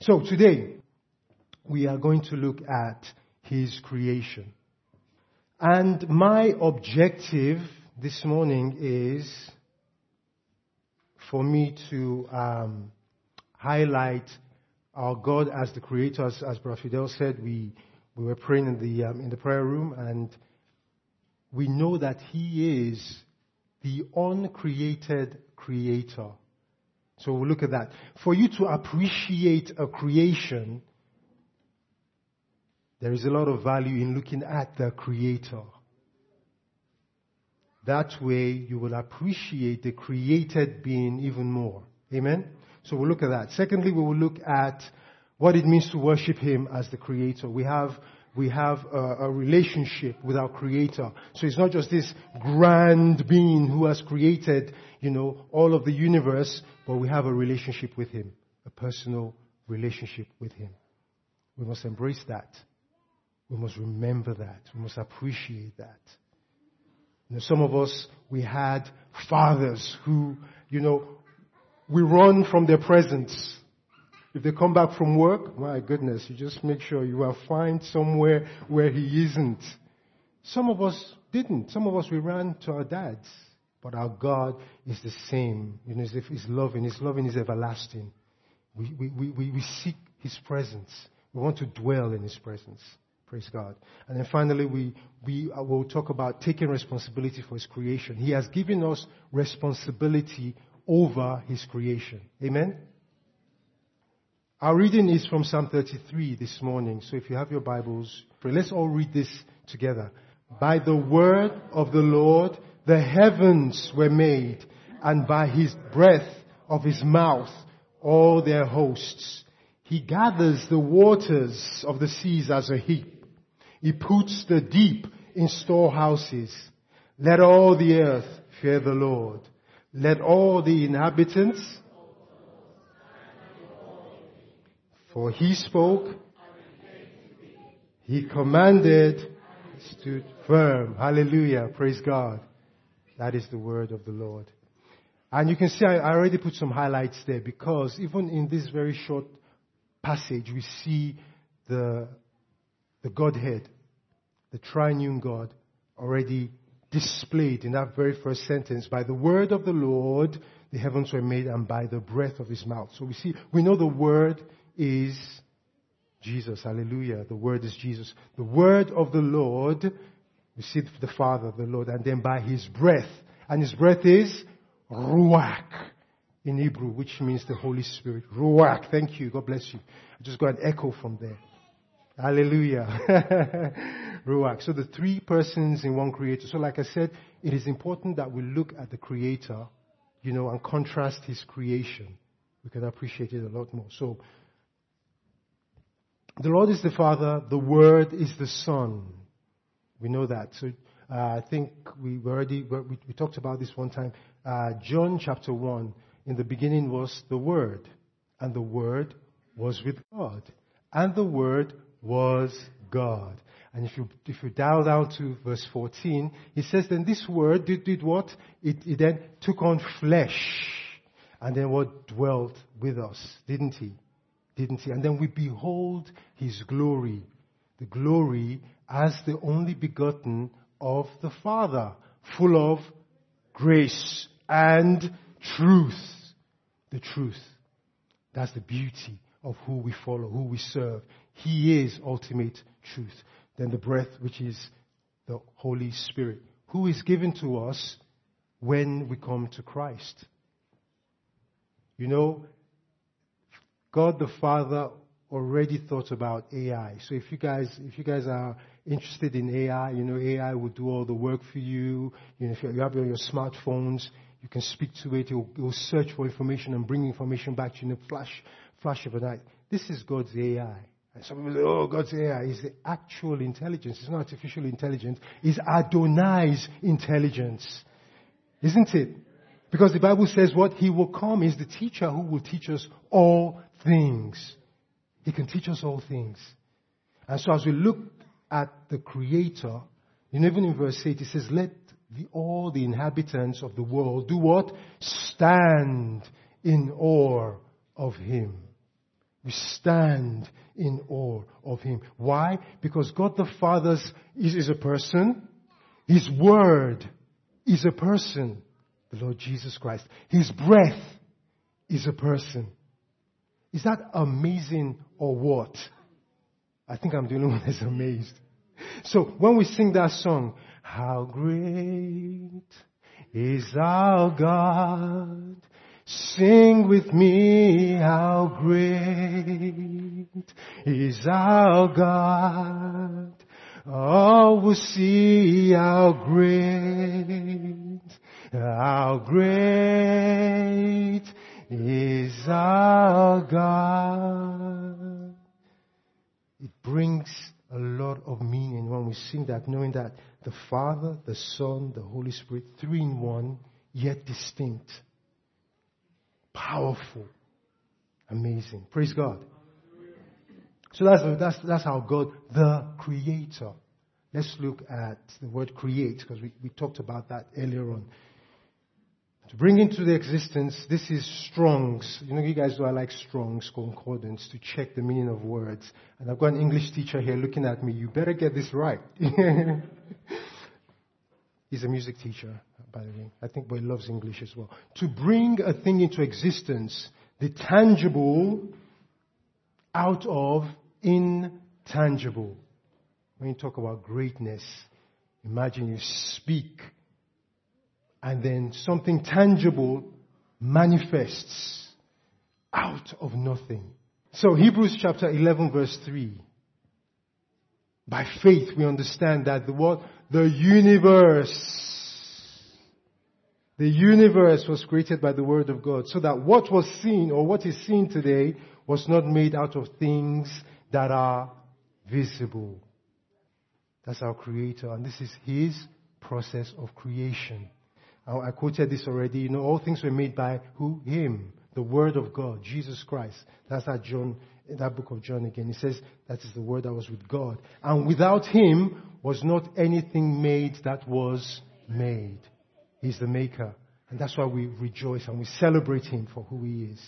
So today, we are going to look at His creation. And my objective this morning is for me to highlight our God as the Creator. As Brother Fidel said, we were praying in the prayer room, and we know that He is the uncreated Creator. So we'll look at that. For you to appreciate a creation, there is a lot of value in looking at the Creator. That way you will appreciate the created being even more. Amen? So we'll look at that. Secondly, we will look at what it means to worship Him as the Creator. We have a relationship with our Creator. So it's not just this grand being who has created, all of the universe, but we have a relationship with Him, a personal relationship with Him. We must embrace that. We must remember that. We must appreciate that. Some of us, we had fathers who, we run from their presence. If they come back from work, my goodness, you just make sure you are find somewhere where He isn't. Some of us didn't. Some of us, we ran to our dads. But our God is the same. His loving is everlasting. We seek His presence. We want to dwell in His presence. Praise God. And then finally, we will talk about taking responsibility for His creation. He has given us responsibility over His creation. Amen? Our reading is from Psalm 33 this morning. So if you have your Bibles, let's all read this together. By the word of the Lord, the heavens were made, and by His breath of His mouth, all their hosts. He gathers the waters of the seas as a heap. He puts the deep in storehouses. Let all the earth fear the Lord. Let all the inhabitants, for He spoke, He commanded, stood firm. Hallelujah. Praise God. That is the word of the Lord. And you can see I already put some highlights there, because even in this very short passage we see the Godhead, the triune God, already displayed in that very first sentence. By the word of the Lord, the heavens were made, and by the breath of His mouth. So we know the word is Jesus. Hallelujah. The word is Jesus. The word of the Lord, we see the Father, the Lord, and then by His breath. And His breath is Ruach in Hebrew, which means the Holy Spirit. Ruach. Thank you. God bless you. I just got an echo from there. Hallelujah. Ruach. So the three persons in one Creator. So like I said, it is important that we look at the Creator, and contrast His creation. We can appreciate it a lot more. So, the Lord is the Father, the Word is the Son. We know that. So I think we talked about this one time. John chapter 1, in the beginning was the Word, and the Word was with God, and the Word was God. And if you dial down to verse 14, he says, then this Word did what? It then took on flesh, and then what? Dwelt with us, didn't He? And then we behold His glory. The glory as the only begotten of the Father, full of grace and truth. The truth. That's the beauty of who we follow, who we serve. He is ultimate truth. Then the breath, which is the Holy Spirit, who is given to us when we come to Christ. God the Father already thought about AI. So if you guys are interested in AI, AI will do all the work for you. If you have your smartphones, you can speak to it. It will search for information and bring information back to you in a flash of a night. This is God's AI. And some people say, God's AI is the actual intelligence. It's not artificial intelligence. It's Adonai's intelligence. Isn't it? Because the Bible says what? He will come is the teacher who will teach us all things. He can teach us all things. And so as we look at the Creator, even in verse 8 it says, let all the inhabitants of the world do what? Stand in awe of Him. We stand in awe of Him. Why? Because God the Father is a person. His Word is a person. The Lord Jesus Christ. His breath is a person. Is that amazing or what? I think I'm the only one that's amazed. So when we sing that song, how great is our God? Sing with me, how great is our God. All will see how great is our God. It brings a lot of meaning when we sing that, knowing that the Father, the Son, the Holy Spirit, 3 in 1, yet distinct. Powerful. Amazing. Praise God. So that's how God, the Creator. Let's look at the word create, because we talked about that earlier on. To bring into the existence, this is Strong's. You know, you guys know I like Strong's Concordance to check the meaning of words. And I've got an English teacher here looking at me. You better get this right. He's a music teacher, by the way. I think, but he loves English as well. To bring a thing into existence, the tangible out of intangible. When you talk about greatness, imagine you speak and then something tangible manifests out of nothing. So Hebrews chapter 11 verse 3. By faith we understand that the universe was created by the word of God, so that what was seen or what is seen today was not made out of things that are visible. That's our Creator, and this is His process of creation. I quoted this already. You know, all things were made by who? Him. The Word of God, Jesus Christ. That's that book of John again. It says that is the Word that was with God. And without Him was not anything made that was made. He's the Maker. And that's why we rejoice and we celebrate Him for who He is.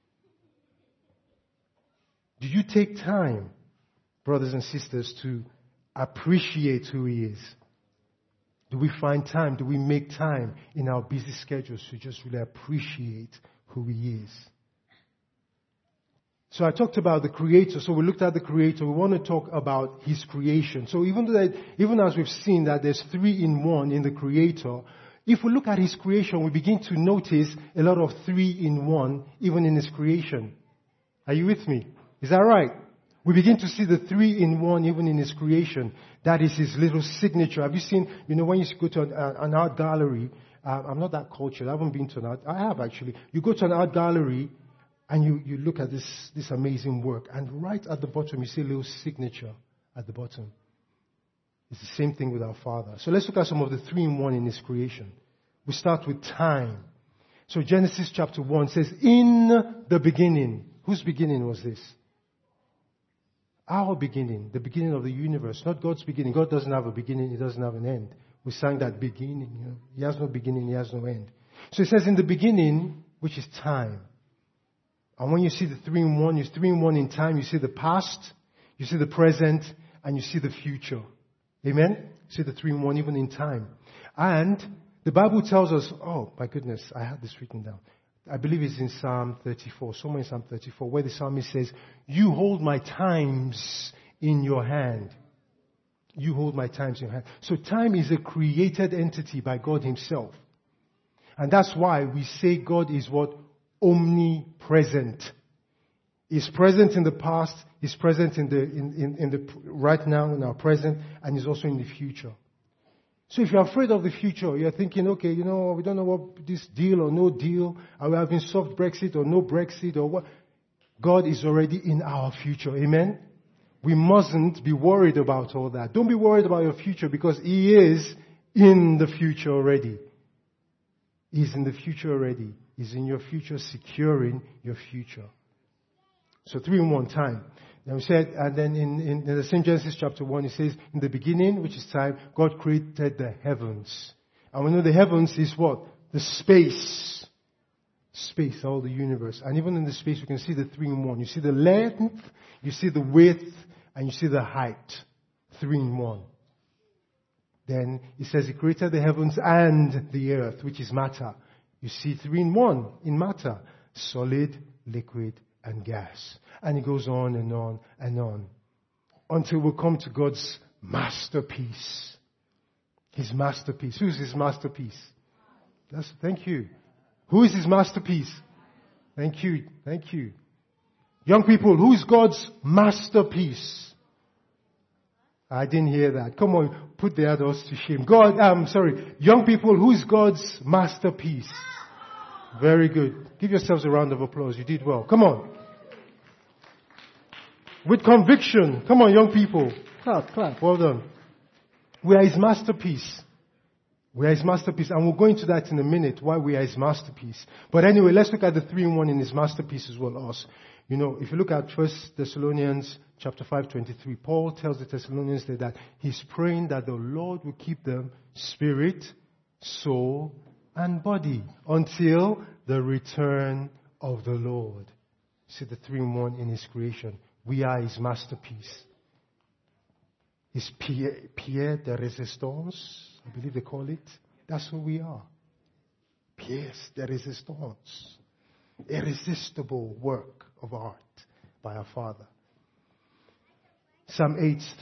Do you take time, brothers and sisters, to appreciate who He is? Do we find time? Do we make time in our busy schedules to just really appreciate who He is? So I talked about the Creator. So we looked at the Creator. We want to talk about His creation. So even as we've seen that there's 3 in 1 in the Creator, if we look at His creation, we begin to notice a lot of 3 in 1 even in His creation. Are you with me? Is that right? We begin to see the 3 in 1 even in His creation. That is His little signature. Have you seen, when you go to an art gallery, I'm not that cultured. I haven't been to an art. I have actually. You go to an art gallery and you look at this amazing work, and right at the bottom you see a little signature at the bottom. It's the same thing with our Father. So let's look at some of the 3 in 1 in His creation. We start with time. So Genesis chapter 1 says, in the beginning. Whose beginning was this? Our beginning, the beginning of the universe, not God's beginning. God doesn't have a beginning, He doesn't have an end. We sang that beginning. He has no beginning, He has no end. So it says in the beginning, which is time. And when you see the 3 in 1, you 3 in 1 in time, you see the past, you see the present, and you see the future. Amen? You see the 3 in 1 even in time. And the Bible tells us, oh my goodness, I had this written down. I believe it's in Psalm 34, somewhere in Psalm 34, where the psalmist says, you hold my times in your hand. You hold my times in your hand. So time is a created entity by God Himself. And that's why we say God is what? Omnipresent. He's present in the past, He's present in the right now, in our present, and He's also in the future. So if you're afraid of the future, you're thinking, okay, we don't know what this deal or no deal, are we having soft Brexit or no Brexit or what? God is already in our future. Amen? We mustn't be worried about all that. Don't be worried about your future, because He is in the future already. He's in the future already. He's in your future, securing your future. So 3 in 1 time. Then we said, and then in the same Genesis chapter 1, it says, in the beginning, which is time, God created the heavens. And we know the heavens is what? The space. space, all the universe. And even in the space, we can see the 3 in 1. You see the length, you see the width, and you see the height. 3 in 1. Then it says He created the heavens and the earth, which is matter. You see 3 in 1 in matter. Solid, liquid, and gas. And it goes on and on and on. Until we come to God's masterpiece. His masterpiece. Who's His masterpiece? Thank you. Who is His masterpiece? Thank you. Thank you. Young people, who is God's masterpiece? I didn't hear that. Come on, put the adults to shame. Young people, who is God's masterpiece? Very good. Give yourselves a round of applause. You did well. Come on. With conviction. Come on, young people. Clap. Well done. We are His masterpiece. We are His masterpiece. And we'll go into that in a minute, why we are His masterpiece. But anyway, let's look at the 3 in 1 in His masterpiece as well. You know, if you look at 1 Thessalonians chapter 5:23, Paul tells the Thessalonians that he's praying that the Lord will keep them spirit, soul, and body until the return of the Lord. See the 3 in 1 in His creation. We are His masterpiece. His pied de résistance, I believe they call it. That's who we are. Pièce de résistance. Irresistible work of art by our Father. Psalm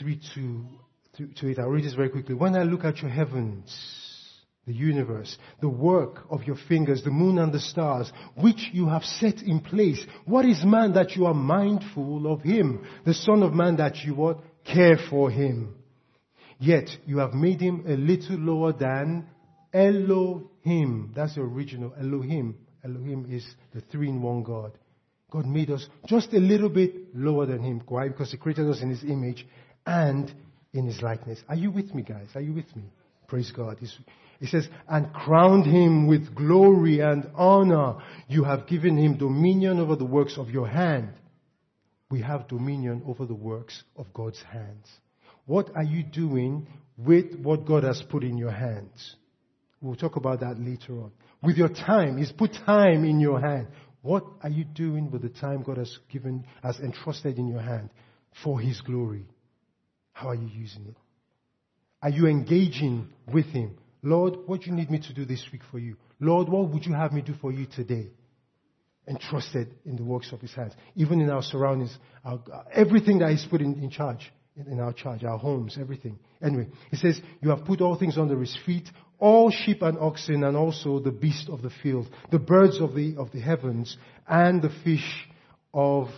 8:3-8. I'll read this very quickly. When I look at your heavens, the universe, the work of your fingers, the moon and the stars, which you have set in place, what is man that you are mindful of him? The Son of Man that you what? Care for him. Yet you have made him a little lower than Elohim. That's the original Elohim. Elohim is the 3 in 1 God. God made us just a little bit lower than Him. Why? Because He created us in His image and in His likeness. Are you with me, guys? Are you with me? Praise God. It says, and crowned Him with glory and honor. You have given Him dominion over the works of your hand. We have dominion over the works of God's hands. What are you doing with what God has put in your hands? We'll talk about that later on. With your time, He's put time in your hand. What are you doing with the time God has entrusted in your hand for His glory? How are you using it? Are you engaging with Him? Lord, what do you need me to do this week for you? Lord, what would you have me do for you today? Entrusted in the works of His hands. Even in our surroundings, everything that He's put in charge, in our charge, our homes, everything. Anyway, He says, you have put all things under His feet, all sheep and oxen, and also the beast of the field, the birds of the heavens, and the fish of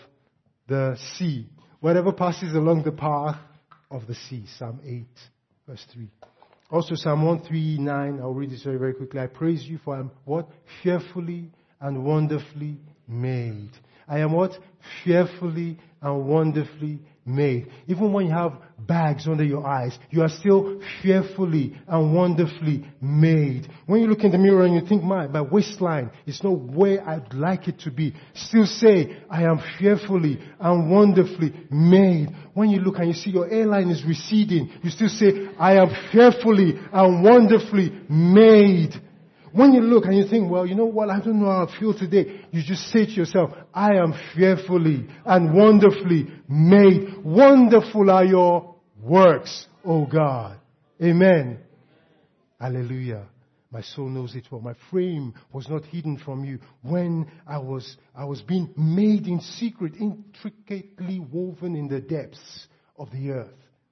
the sea, whatever passes along the path of the sea. Psalm 8, verse 3. Also Psalm 139, I'll read this very, very quickly. I praise you for I am what? Fearfully and wonderfully made. I am what? Fearfully and wonderfully made. Even when you have bags under your eyes, you are still fearfully and wonderfully made. When you look in the mirror and you think, my waistline is not where I'd like it to be, still say, I am fearfully and wonderfully made. When you look and you see your hairline is receding, you still say, I am fearfully and wonderfully made. When you look and you think, well, you know what, I don't know how I feel today, you just say to yourself, I am fearfully and wonderfully made. Wonderful are your works, O God. Amen. Hallelujah. My soul knows it well. My frame was not hidden from you when I was being made in secret, intricately woven in the depths of the earth.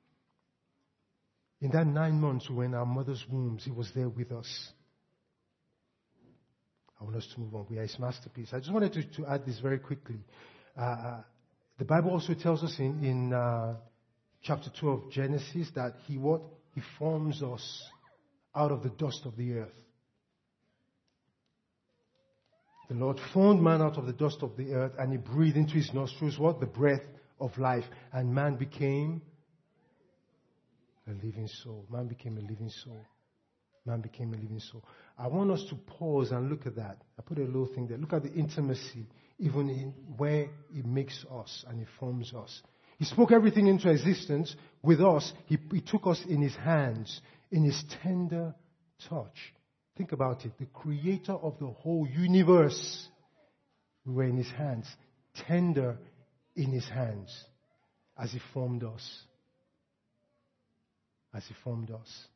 In that 9 months we were in our mother's wombs, He was there with us. I want us to move on. We are His masterpiece. I just wanted to add this very quickly. The Bible also tells us in chapter 2 of Genesis that He forms us out of the dust of the earth. The Lord formed man out of the dust of the earth, and He breathed into his nostrils what? The breath of life. And man became a living soul. Man became a living soul. Man became a living soul. I want us to pause and look at that. I put a little thing there. Look at the intimacy, even in where He makes us and He forms us. He spoke everything into existence with us. He took us in His hands, in His tender touch. Think about it. The creator of the whole universe We were in his hands, tender in his hands, as he formed us. As he formed us.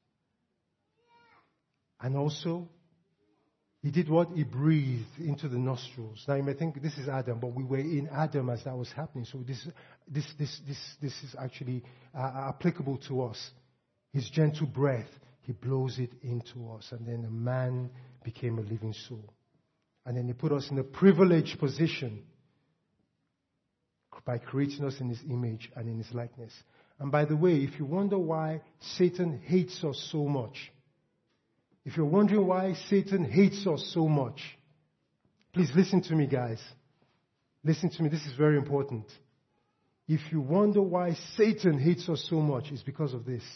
And also, he did what? He breathed into the nostrils. Now you may think this is Adam, but we were in Adam as that was happening. So this is actually applicable to us. His gentle breath, he blows it into us. And then a man became a living soul. And then he put us in a privileged position by creating us in his image and in his likeness. And by the way, if you wonder why Satan hates us so much, if you're wondering why Satan hates us so much, please listen to me, guys. Listen to me. This is very important. If you wonder why Satan hates us so much, it's because of this.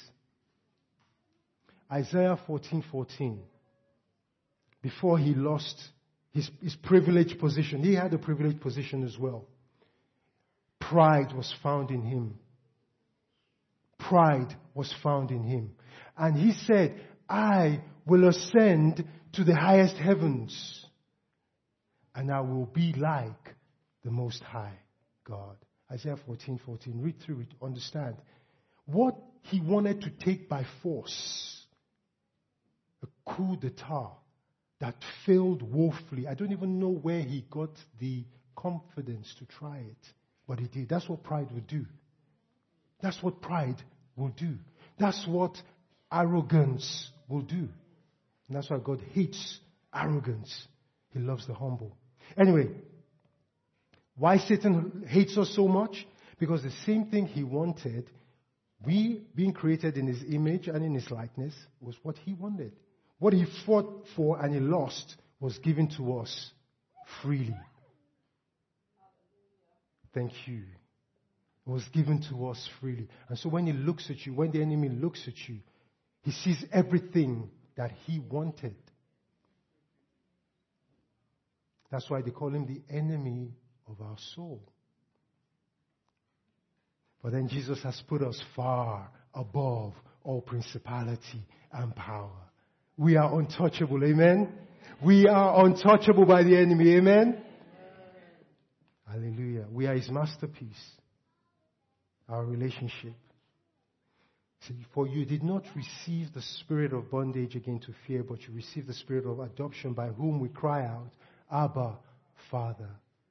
Isaiah 14:14. Before he lost his privileged position, he had a privileged position as well. Pride was found in him. Pride was found in him. And he said, I will ascend to the highest heavens, and I will be like the Most High God. Isaiah 14:14. Read through it, understand. What he wanted to take by force, a coup d'etat that failed woefully. I don't even know where he got the confidence to try it, but he did. That's what pride would do. That's what pride will do. That's what arrogance will do. And that's why God hates arrogance. He loves the humble. Anyway, why Satan hates us so much? Because the same thing he wanted, we being created in his image and in his likeness, was what he wanted. What he fought for and he lost was given to us freely. Thank you. It was given to us freely. And so when he looks at you, when the enemy looks at you, he sees everything that he wanted. That's why they call him the enemy of our soul. But then Jesus has put us far above all principality and power. We are untouchable, amen? We are untouchable by the enemy, amen? Hallelujah. We are his masterpiece. Our relationship. See, for you did not receive the spirit of bondage again to fear, but you received the spirit of adoption, by whom we cry out, Abba, Father.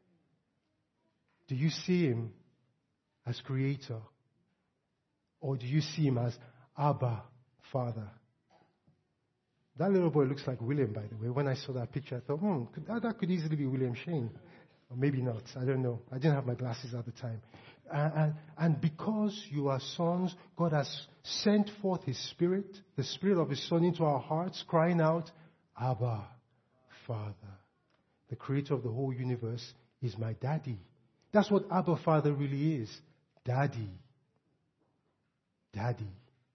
Do you see him as creator? Or do you see him as Abba, Father? That little boy looks like William, by the way. When I saw that picture, I thought, that could easily be William Shane. Or maybe not. I don't know. I didn't have my glasses at the time. And because you are sons, God has sent forth his Spirit, the Spirit of his Son, into our hearts, crying out, Abba, Father. The creator of the whole universe is my daddy. That's what Abba, Father really is. Daddy. Daddy.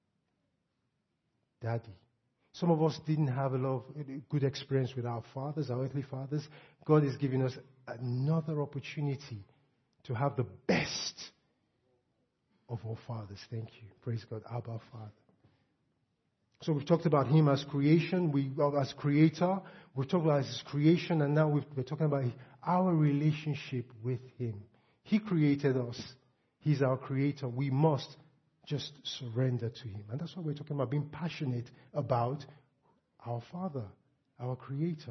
Daddy. Some of us didn't have a lot of good experience with our fathers, our earthly fathers. God is giving us another opportunity to have the best of all fathers. Thank you. Praise God. Abba, Father. So we've talked about him as creation, as creator. We've talked about his creation, and now we're talking about our relationship with him. He created us. He's our creator. We must just surrender to him. And that's why we're talking about being passionate about our Father, our creator.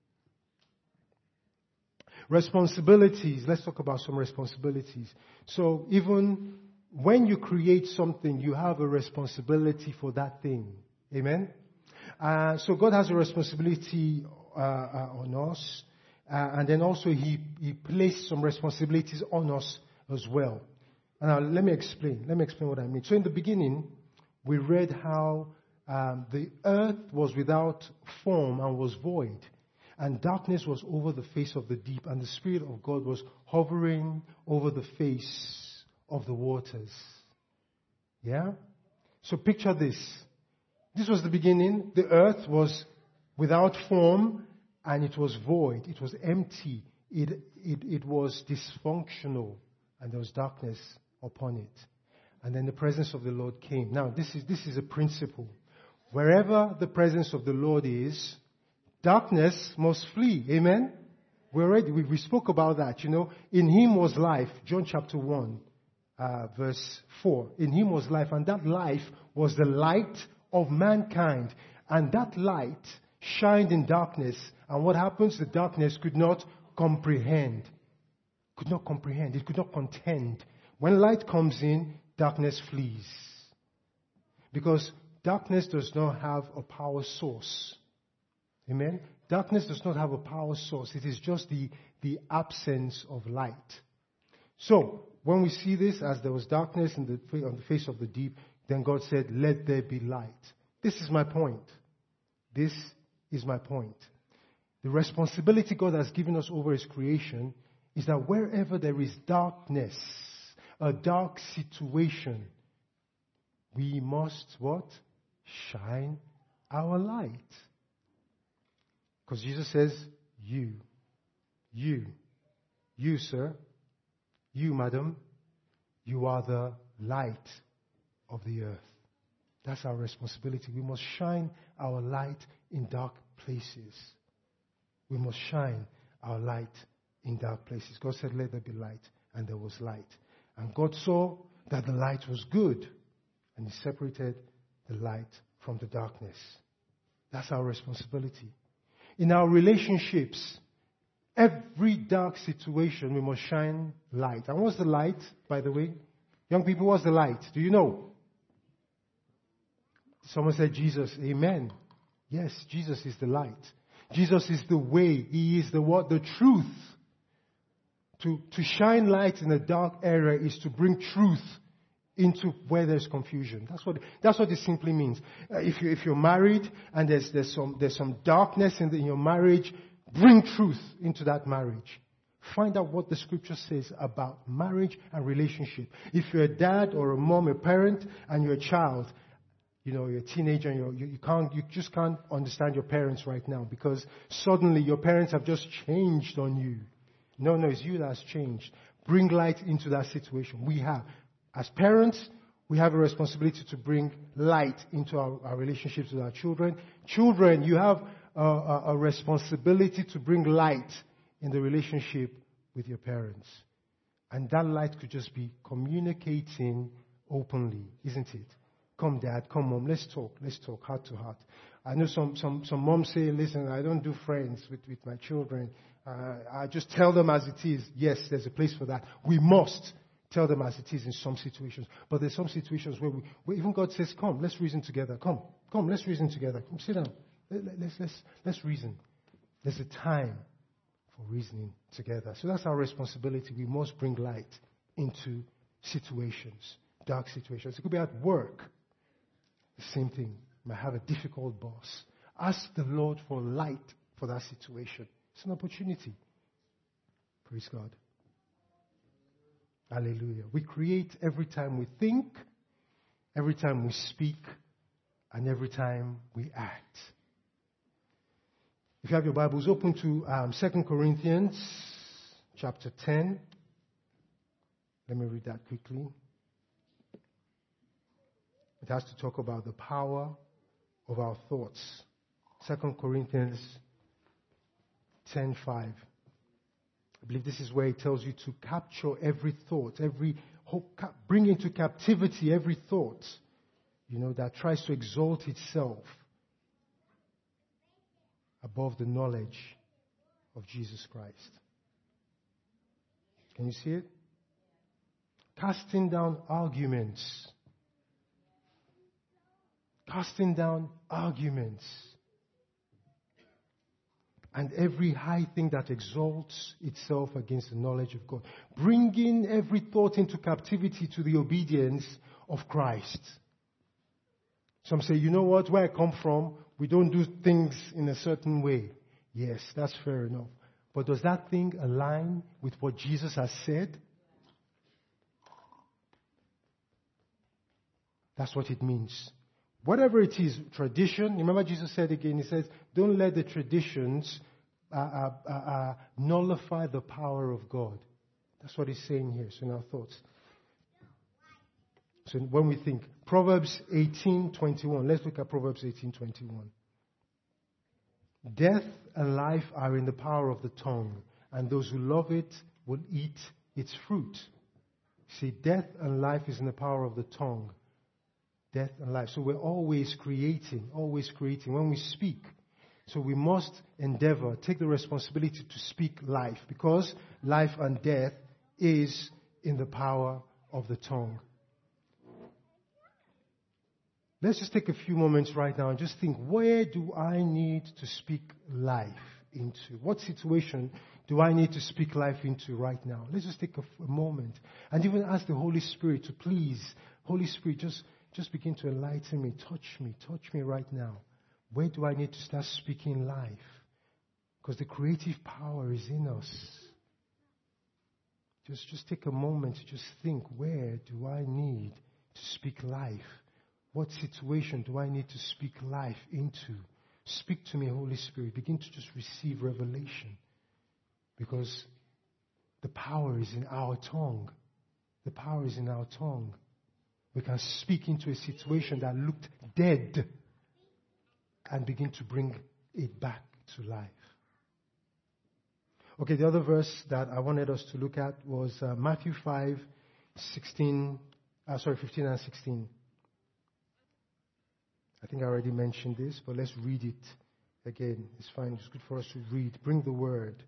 Responsibilities. Let's talk about some responsibilities. So even when you create something, you have a responsibility for that thing. Amen? So God has a responsibility on us. And then also He placed some responsibilities on us as well. And now let me explain. Let me explain what I mean. So in the beginning, we read how the earth was without form and was void. And darkness was over the face of the deep. And the Spirit of God was hovering over the face of the waters. Yeah? So picture this. This was the beginning. The earth was without form and it was void. It was empty. It was dysfunctional. And there was darkness upon it. And then the presence of the Lord came. Now, this is a principle. Wherever the presence of the Lord is, darkness must flee. Amen? we spoke about that, In him was life, John chapter 1, verse 4. In him was life, and that life was the light of mankind. And that light shined in darkness. And what happens? The darkness could not comprehend. Could not comprehend. It could not contend. When light comes in, darkness flees. Because darkness does not have a power source. Amen? Darkness does not have a power source. It is just the absence of light. So, when we see this, as there was darkness on the face of the deep, then God said, let there be light. This is my point. This is my point. The responsibility God has given us over His creation is that wherever there is darkness, a dark situation, we must what? Shine our light. Because Jesus says, you, sir, you, madam, you are the light of the earth. That's our responsibility. We must shine our light in dark places. We must shine our light in dark places. God said, let there be light, and there was light. And God saw that the light was good, and He separated the light from the darkness. That's our responsibility. In our relationships, every dark situation, we must shine light. And what's the light, by the way? Young people, what's the light? Do you know? Someone said Jesus. Amen. Yes, Jesus is the light. Jesus is the way. He is the what? The truth. To shine light in a dark area is to bring truth into where there's confusion. That's what it simply means. If you're married and there's some darkness in your marriage, bring truth into that marriage. Find out what the Scripture says about marriage and relationship. If you're a dad or a mom, a parent, and you're a child, you're a teenager, and you just can't understand your parents right now because suddenly your parents have just changed on you. No, it's you that's changed. Bring light into that situation. We have. As parents, we have a responsibility to bring light into our relationships with our children. Children, you have a responsibility to bring light in the relationship with your parents. And that light could just be communicating openly, isn't it? Come, Dad, come, Mom, let's talk heart to heart. I know some moms say, listen, I don't do friends with my children. I just tell them as it is. Yes, there's a place for that. We must tell them as it is in some situations. But there's some situations where even God says, come, let's reason together. Come, let's reason together. Come, sit down. Let's reason. There's a time for reasoning together. So that's our responsibility. We must bring light into situations, dark situations. It could be at work. The same thing. You might have a difficult boss. Ask the Lord for light for that situation. It's an opportunity. Praise God. Hallelujah. We create every time we think, every time we speak, and every time we act. If you have your Bibles, open to 2 Corinthians chapter 10. Let me read that quickly. It has to talk about the power of our thoughts. 2 Corinthians 10:5. I believe this is where it tells you to capture every thought, bring into captivity every thought, that tries to exalt itself above the knowledge of Jesus Christ. Can you see it? Casting down arguments. Casting down arguments. And every high thing that exalts itself against the knowledge of God. Bringing every thought into captivity to the obedience of Christ. Some say, you know what, where I come from, we don't do things in a certain way. Yes, that's fair enough. But does that thing align with what Jesus has said? That's what it means. Whatever it is, tradition, remember Jesus said again, He says, don't let the traditions nullify the power of God. That's what He's saying here, so in our thoughts. So when we think, Proverbs 18:21, let's look at Proverbs 18:21. Death and life are in the power of the tongue, and those who love it will eat its fruit. See, death and life is in the power of the tongue. Death and life. So we're always creating when we speak. So we must endeavor, take the responsibility to speak life, because life and death is in the power of the tongue. Let's just take a few moments right now and just think, where do I need to speak life into? What situation do I need to speak life into right now? Let's just take a moment and even ask the Holy Spirit to please, Holy Spirit, just begin to enlighten me, touch me right now. Where do I need to start speaking life? Because the creative power is in us. Just take a moment to just think, where do I need to speak life? What situation do I need to speak life into? Speak to me, Holy Spirit. Begin to just receive revelation. Because the power is in our tongue. The power is in our tongue. We can speak into a situation that looked dead and begin to bring it back to life. Okay, the other verse that I wanted us to look at was Matthew 15 and 16. I think I already mentioned this, but let's read it again. It's fine. It's good for us to read. Bring the word.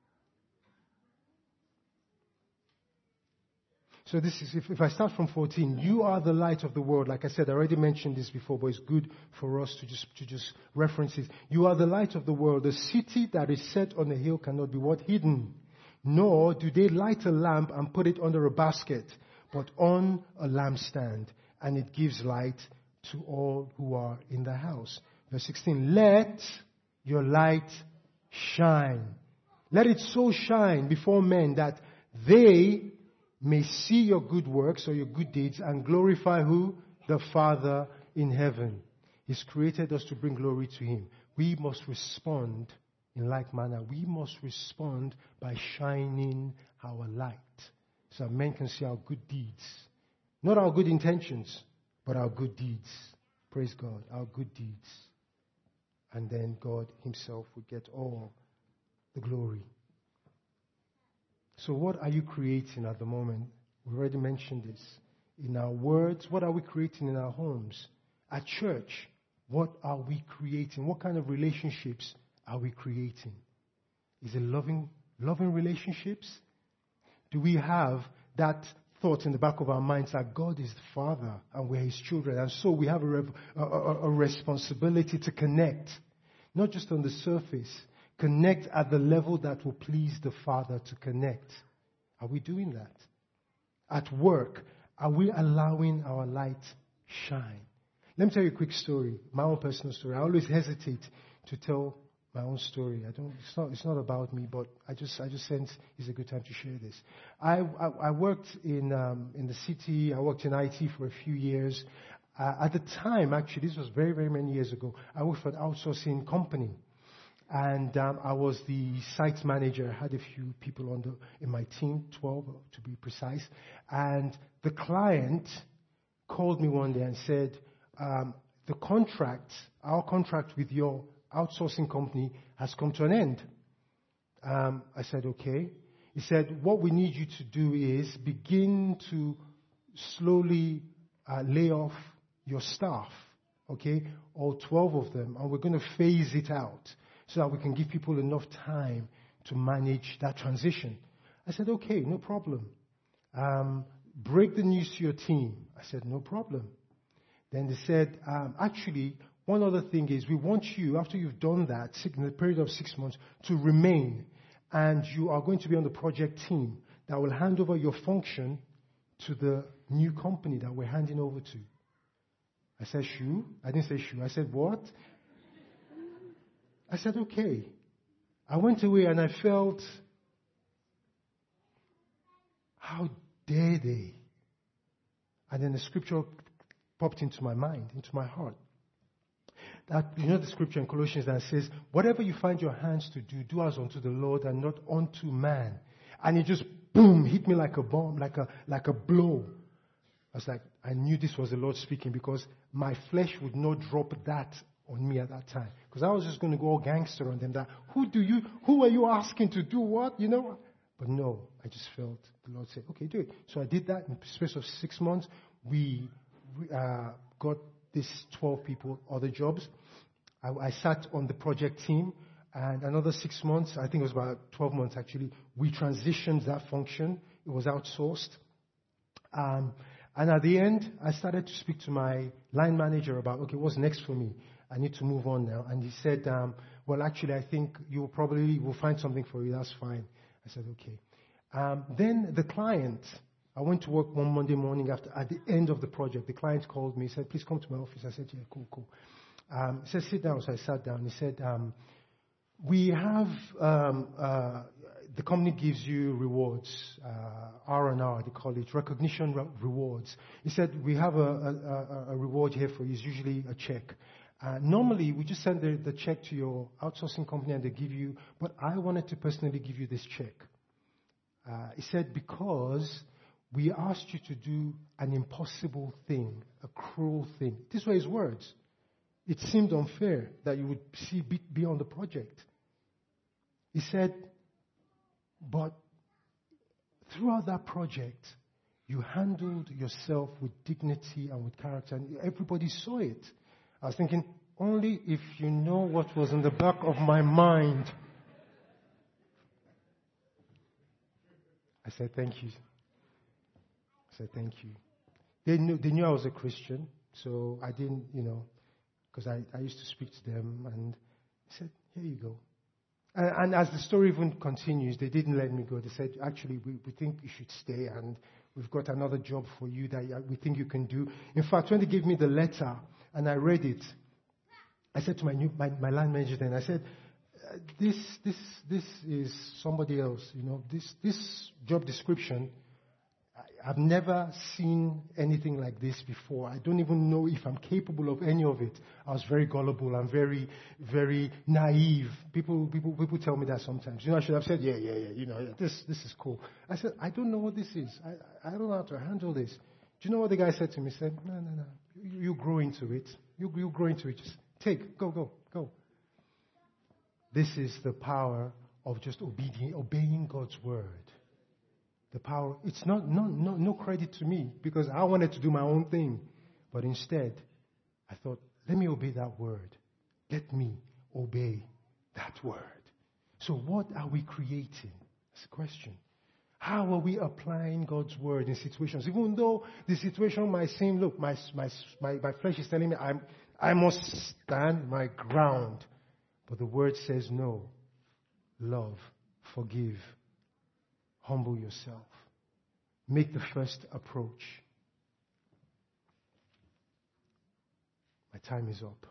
So this is, if I start from 14, you are the light of the world. Like I said, I already mentioned this before, but it's good for us to just reference it. You are the light of the world. The city that is set on a hill cannot be what? Hidden. Nor do they light a lamp and put it under a basket, but on a lampstand, and it gives light to all who are in the house. Verse 16, let your light shine. Let it so shine before men that they may see your good works or your good deeds and glorify who? The Father in heaven. He's created us to bring glory to Him. We must respond in like manner. We must respond by shining our light so that men can see our good deeds. Not our good intentions, but our good deeds. Praise God, our good deeds. And then God Himself will get all the glory. So what are you creating at the moment? We already mentioned this. In our words, what are we creating in our homes? At church, what are we creating? What kind of relationships are we creating? Is it loving relationships? Do we have that thought in the back of our minds that God is the Father and we're His children, and so we have a responsibility to connect, not just on the surface, connect at the level that will please the Father to connect. Are we doing that? At work, are we allowing our light shine? Let me tell you a quick story, my own personal story. I always hesitate to tell my own story. It's not about me, but I just sense it's a good time to share this. I worked in the city. I worked in IT for a few years. At the time, actually, this was very, very many years ago, I worked for an outsourcing company. And I was the site manager. I had a few people in my team, 12 to be precise. And the client called me one day and said, our contract with your outsourcing company has come to an end. I said, okay. He said, what we need you to do is begin to slowly lay off your staff, okay, all 12 of them, and we're going to phase it out so that we can give people enough time to manage that transition. I said, okay, no problem. Break the news to your team. I said, no problem. Then they said, actually, one other thing is we want you, after you've done that, in the period of 6 months, to remain. And you are going to be on the project team that will hand over your function to the new company that we're handing over to. I said, shoo. I didn't say shoo. I said, what? I said, okay. I went away and I felt, how dare they? And then the scripture popped into my mind, into my heart. That, you know the scripture in Colossians that says, whatever you find your hands to do, do as unto the Lord and not unto man. And it just, boom, hit me like a bomb, like a blow. I was like, I knew this was the Lord speaking because my flesh would not drop that on me at that time. Because I was just going to go all gangster on them. That, who are you asking to do what? You know? But no, I just felt the Lord said, okay, do it. So I did that in the space of 6 months. We got these 12 people other jobs. I sat on the project team, and another 6 months, I think it was about 12 months actually, we transitioned that function. It was outsourced. And at the end, I started to speak to my line manager about, okay, what's next for me? I need to move on now. And he said, well, actually, I think we'll find something for you. That's fine. I said, okay. Then the client, I went to work one Monday morning at the end of the project. The client called me. He said, please come to my office. I said, yeah, cool. He said, sit down. So I sat down. He said, we have, the company gives you rewards, R&R, they call it, recognition rewards. He said, we have a reward here for you. It's usually a check. Normally, we just send the check to your outsourcing company and they give you, but I wanted to personally give you this check. He said, because we asked you to do an impossible thing, a cruel thing. These were his words. It seemed unfair that you would see beyond the project. He said, but throughout that project, you handled yourself with dignity and with character, and everybody saw it. I was thinking, only if you know what was in the back of my mind. I said, thank you. They knew I was a Christian, so I didn't, because I used to speak to them, and he said, here you go. And as the story even continues, they didn't let me go. They said, actually, we think you should stay, and we've got another job for you that we think you can do. In fact, when they gave me the letter and I read it, I said to my line manager then, I said, this is somebody else. This job description, I've never seen anything like this before. I don't even know if I'm capable of any of it. I was very gullible. I'm very, very naive. People tell me that sometimes. I should have said, yeah. This is cool. I said, I don't know what this is. I don't know how to handle this. Do you know what the guy said to me? He said, no. You grow into it. You grow into it. Just go. This is the power of just obeying God's word. The power, it's no credit to me because I wanted to do my own thing. But instead, I thought, let me obey that word. Let me obey that word. So what are we creating? That's the question. How are we applying God's word in situations? Even though the situation might seem, look, my flesh is telling me I must stand my ground. But the word says no. Love, forgive, humble yourself. Make the first approach. My time is up.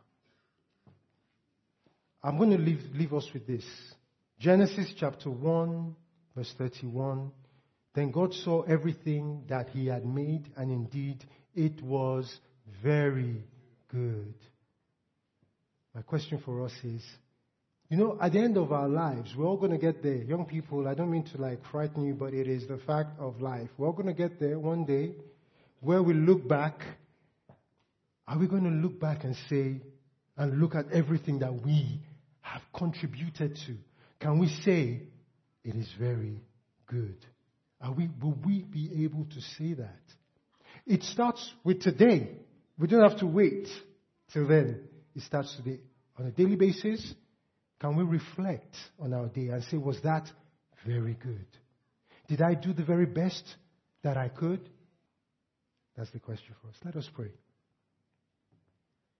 I'm going to leave us with this. Genesis chapter 1, verse 31. Then God saw everything that he had made, and indeed it was very good. My question for us is, at the end of our lives, we're all going to get there. Young people, I don't mean to frighten you, but it is the fact of life. We're all going to get there one day where we look back. Are we going to look back and say, and look at everything that we have contributed to? Can we say, it is very good? Will we be able to say that? It starts with today. We don't have to wait till then. It starts today. On a daily basis, can we reflect on our day and say, was that very good? Did I do the very best that I could? That's the question for us. Let us pray.